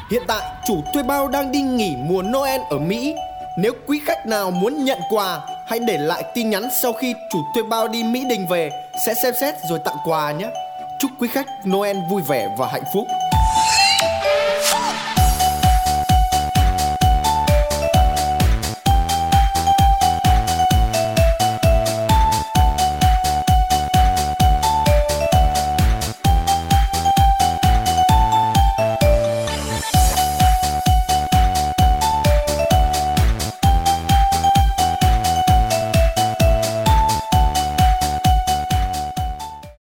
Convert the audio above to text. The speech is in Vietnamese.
Hiện tại, chủ thuê bao đang đi nghỉ mùa Noel ở Mỹ. Nếu quý khách nào muốn nhận quà, hãy để lại tin nhắn sau khi chủ thuê bao đi Mỹ Đình về, sẽ xem xét rồi tặng quà nhé. Chúc quý khách Noel vui vẻ và hạnh phúc.